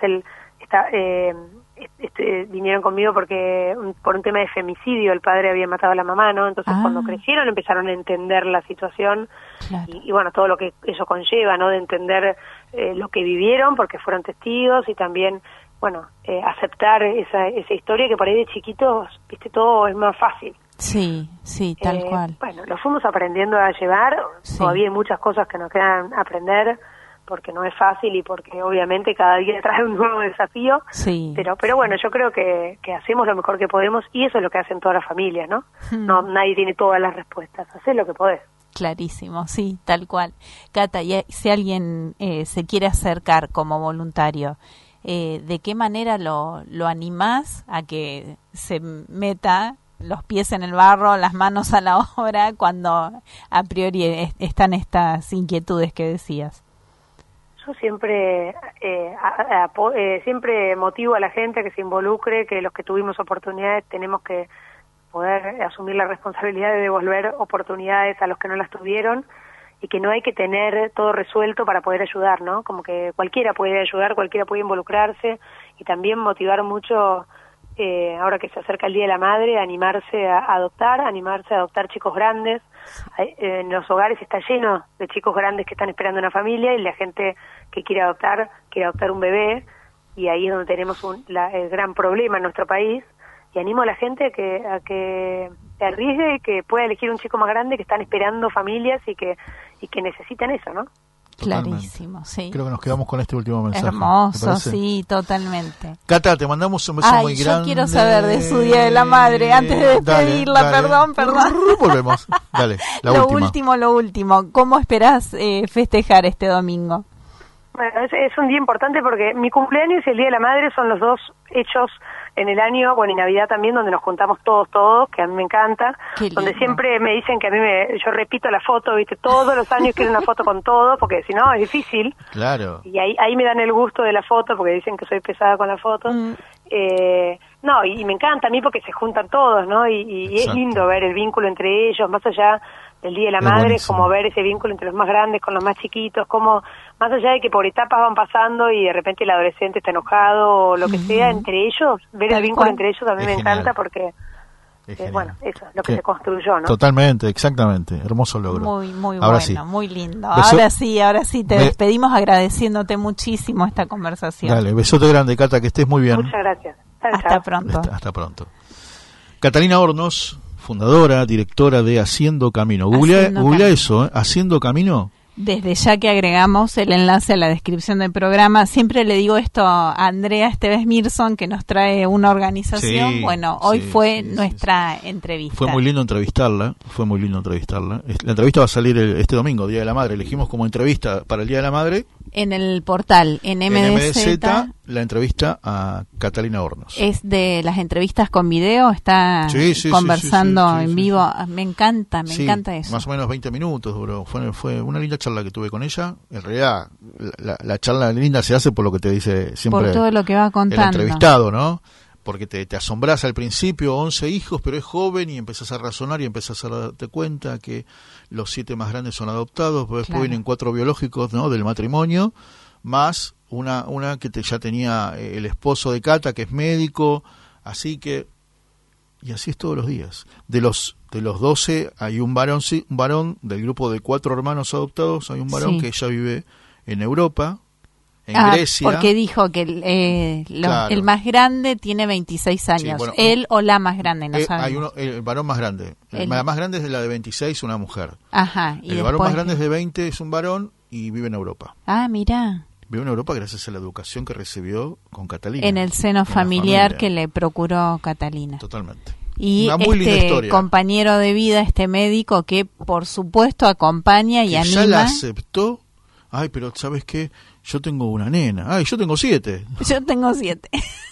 vinieron conmigo porque por un tema de femicidio el padre había matado a la mamá, ¿no? Entonces cuando crecieron empezaron a entender la situación. Claro. y bueno, todo lo que eso conlleva, ¿no? De entender lo que vivieron porque fueron testigos y también, bueno, aceptar esa historia que por ahí de chiquitos, viste, todo es más fácil. Sí, tal cual. Bueno, lo fuimos aprendiendo a llevar, todavía hay muchas cosas que nos quedan aprender, porque no es fácil y porque obviamente cada día trae un nuevo desafío, pero bueno, yo creo que hacemos lo mejor que podemos y eso es lo que hacen todas las familias, ¿no? No, nadie tiene todas las respuestas, hacés lo que podés. Clarísimo, sí, tal cual. Cata, y si alguien se quiere acercar como voluntario, ¿de qué manera lo animás a que se meta los pies en el barro, las manos a la obra, cuando a priori están estas inquietudes que decías? Yo siempre siempre motivo a la gente a que se involucre, que los que tuvimos oportunidades tenemos que poder asumir la responsabilidad de devolver oportunidades a los que no las tuvieron y que no hay que tener todo resuelto para poder ayudar, ¿no? Como que cualquiera puede ayudar, cualquiera puede involucrarse y también motivar mucho, ahora que se acerca el Día de la Madre, animarse a adoptar chicos grandes. En los hogares está lleno de chicos grandes que están esperando una familia y la gente que quiere adoptar un bebé y ahí es donde tenemos el gran problema en nuestro país. Y animo a la gente a que se arriesgue y que pueda elegir un chico más grande, que están esperando familias y que necesitan eso, ¿no? Clarísimo, sí. Creo que nos quedamos con este último mensaje. Hermoso, sí, totalmente. Cata, te mandamos un beso muy grande. Yo quiero saber de su Día de la Madre antes de despedirla, dale. Perdón. Volvemos. Dale, Lo último. ¿Cómo esperás festejar este domingo? Bueno, es un día importante porque mi cumpleaños y el Día de la Madre son los dos hechos en el año, bueno, y Navidad también, donde nos juntamos todos, que a mí me encanta, donde siempre me dicen que yo repito la foto, viste, todos los años quiero una foto con todo, porque si no es difícil. Claro. Y ahí me dan el gusto de la foto, porque dicen que soy pesada con la foto. No, y me encanta a mí porque se juntan todos, ¿no? Y es lindo ver el vínculo entre ellos, más allá del Día de la Madre, buenísimo. Como ver ese vínculo entre los más grandes con los más chiquitos, como más allá de que por etapas van pasando y de repente el adolescente está enojado o lo que sea, entre ellos, ver el vínculo entre ellos a mí me encanta porque, bueno, eso es lo que se construyó, ¿no? Totalmente, exactamente, hermoso logro. Muy ahora bueno, sí. Muy lindo. Ahora sí, te despedimos agradeciéndote muchísimo esta conversación. Dale, besote grande, Cata, que estés muy bien. Muchas gracias. Hasta pronto. Hasta pronto. Catalina Hornos, fundadora, directora de Haciendo Camino. Googlea eso, Haciendo Camino. Desde ya que agregamos el enlace a la descripción del programa, siempre le digo esto a Andrea Esteves Mirson, que nos trae una organización. Sí, hoy fue nuestra entrevista. Fue muy lindo entrevistarla. La entrevista va a salir este domingo, Día de la Madre. Elegimos como entrevista para el Día de la Madre. En el portal, en MDZ, la entrevista a Catalina Hornos. Es de las entrevistas con video, está conversando en vivo. Me encanta eso. Más o menos 20 minutos duró. Fue una linda charla que tuve con ella. En realidad, la charla linda se hace por lo que te dice siempre por todo lo que va contando el entrevistado, ¿no? Porque te asombrás al principio, 11 hijos, pero es joven y empezás a razonar y empezás a darte cuenta que los 7 más grandes son adoptados, pero después vienen 4 biológicos, ¿no? Del matrimonio, más una que ya tenía el esposo de Cata, que es médico, así que, y así es todos los días. De los 12 hay un varón del grupo de 4 hermanos adoptados, hay un varón que ya vive en Europa, en Grecia. Porque dijo que el más grande tiene 26 años. Él o la más grande, no sabemos. Hay el varón más grande. La más grande es de la de 26, una mujer. Ajá. El varón más grande es de 20, es un varón y vive en Europa. Ah, mirá. Vive en Europa gracias a la educación que recibió con Catalina. En el seno familiar que le procuró Catalina. Totalmente. Y compañero de vida, este médico que por supuesto acompaña y anima. Ya la aceptó. Ay, pero ¿sabes qué? Yo tengo una nena. Ay, yo tengo 7. Yo tengo 7.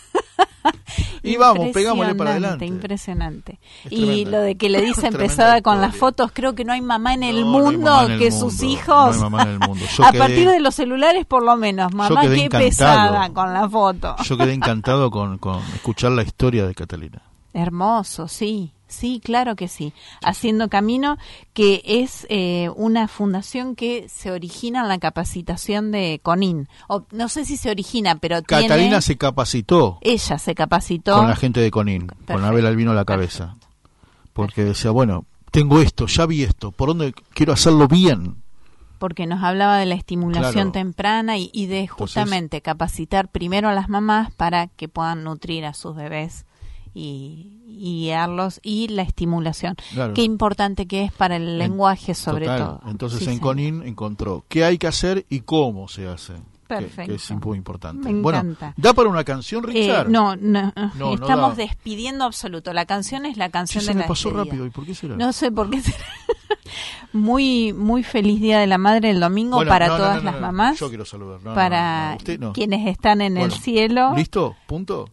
Y vamos, pegámosle para adelante. Impresionante. Y lo de que le dice empezada con las fotos, creo que no hay mamá en el mundo que sus hijos. No hay mamá en el mundo. A partir de los celulares, por lo menos. Mamá, qué pesada con la foto. Yo quedé encantado con escuchar la historia de Catalina. Hermoso, sí. Sí, claro que sí. Haciendo Camino, que es una fundación que se origina en la capacitación de CONIN. O, no sé si se origina, pero Catalina se capacitó ella se capacitó con la gente de CONIN, Perfecto. con Abel Albino a la cabeza. Perfecto. Porque decía, bueno, tengo esto, ya vi esto, ¿por dónde quiero hacerlo bien? Porque nos hablaba de la estimulación Claro. temprana y de justamente capacitar primero a las mamás para que puedan nutrir a sus bebés y guiarlos, y la estimulación. Claro. Qué importante que es para el lenguaje, sobre Total. todo. Entonces Sí, en señor. CONIN encontró qué hay que hacer y cómo se hace. Perfecto. Que es muy importante. Me bueno, encanta. ¿da para una canción, Richard? No, no estamos da. despidiendo absoluto. La canción es la Sí, canción se de me la pasó despedida. rápido. ¿Y por qué será? No sé por qué será. Muy feliz Día de la Madre el domingo Bueno, para no, todas no, las mamás. Yo quiero saludar. No, para no. Usted no. quienes están en el Bueno, cielo. ¿Listo? ¿Punto?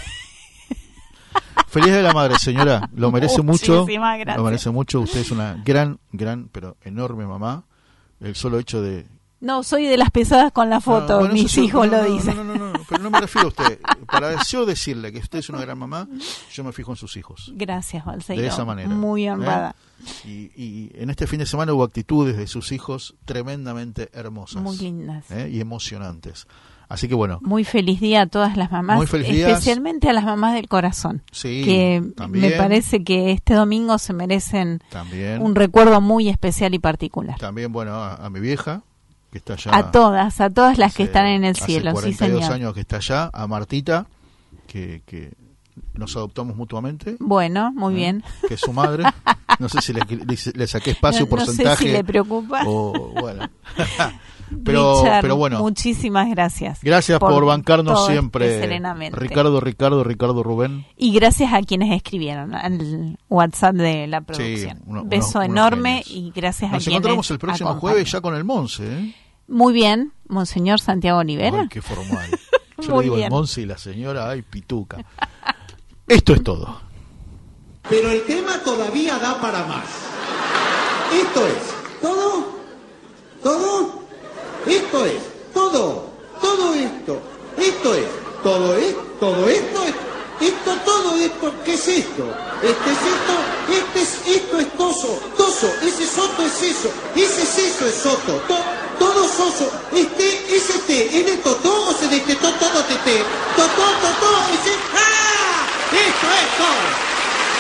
Feliz de la Madre, señora. Lo merece mucho. Muchísimas gracias. Lo merece mucho. Usted es una gran, pero enorme mamá. El solo hecho de... No, soy de las pesadas con la foto. No, bueno, Mis eso hijos no, lo no, dicen. No, pero no me refiero a usted. Para yo decirle que usted es una gran mamá, yo me fijo en sus hijos. Gracias, Balseiro. De esa manera. Muy honrada. Y en este fin de semana hubo actitudes de sus hijos tremendamente hermosas. Muy lindas. Y emocionantes. Así que bueno. Muy feliz día a todas las mamás, Muy feliz día. especialmente a las mamás del corazón. Sí, que también. me parece que este domingo se merecen También. un recuerdo muy especial y particular. También, bueno, a mi vieja, que está allá. A todas las que están en el cielo, hace sí 42 señor. años que está allá. A Martita, que nos adoptamos mutuamente. Bueno, muy bien. Que es su madre. No sé si le saqué espacio, No porcentaje. sé si le preocupa. O, bueno. Richard, pero bueno. muchísimas gracias. Gracias por bancarnos todo siempre. serenamente. Ricardo, Rubén. Y gracias a quienes escribieron al WhatsApp de la producción. Beso unos enorme genios. y gracias Nos a quienes encontramos el próximo acompañan. jueves ya con el Monse, ¿eh? Muy bien, Monseñor Santiago Olivera. Ay, qué formal. Yo Muy le digo bien. el Monse y la señora, ay, pituca. Esto es todo. Pero el tema todavía da para más. Esto es todo, todo, esto es todo, todo esto, esto es todo esto, todo esto, ¿qué es esto? Este es esto, esto es toso, ese soto es eso, ese es eso es soto, todo soso, es de totó o se de tetó todo tete, totó, ese, ¡ah! Esto es todo.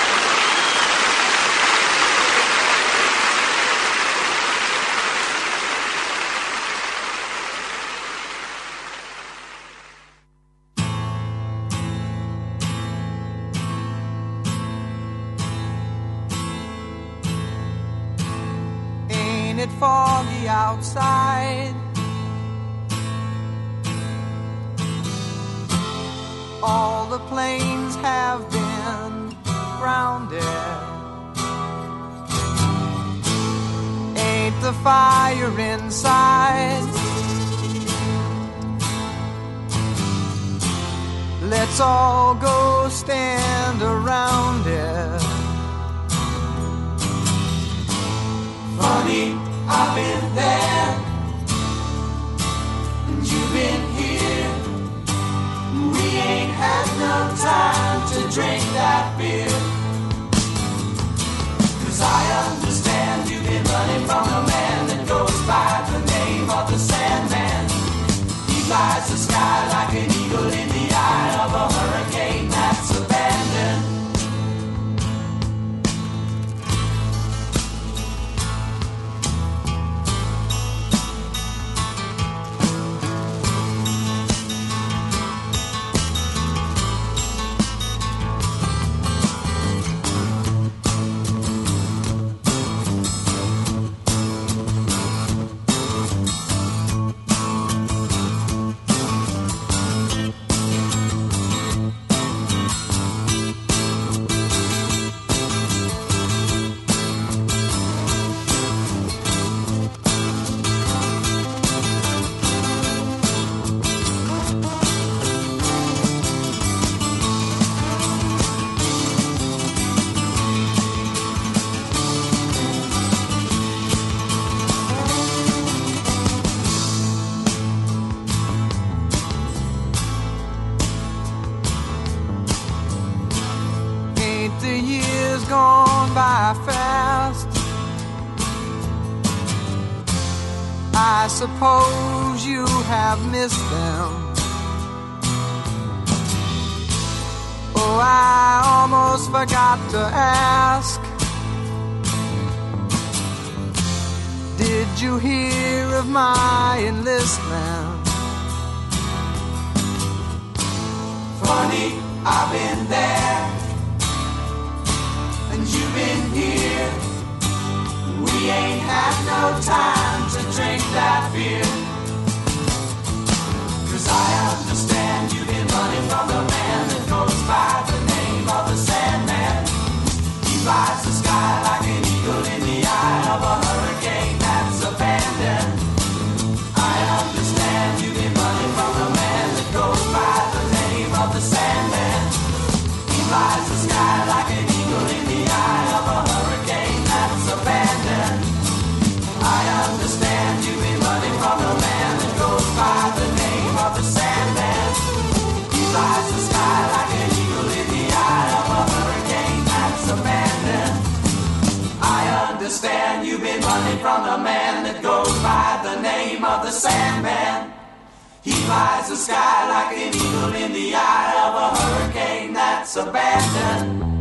Ain't it foggy outside? All the planes have been grounded. Ain't the fire inside? Let's all go stand around it. Funny, I've been there, and you've been here. We ain't had no time to drink that beer. 'Cause I understand you've been running from a man that goes by the name of the Sandman. He flies the sky like an eagle in the eye of a hurricane that's abandoned. I suppose you have missed them. Oh, I almost forgot to ask, did you hear of my enlistment? Funny, I've been there, and you've been here. We ain't had no time to drink that beer. 'Cause I understand you've been running from the man that goes by the name of the Sandman. He flies the sky like an eagle in the eye of a hurricane that's abandoned. I understand you've been running from the man that goes by the name of the Sandman. He flies the sky like an eagle in the eye of a hurricane that's abandoned. I understand you've been running from the man that goes by the name of the Sandman. He flies the sky like an eagle in the eye of a hurricane that's abandoned. I understand you've been running from the man that goes by the name of the Sandman. He flies the sky like an eagle in the eye of a hurricane that's abandoned.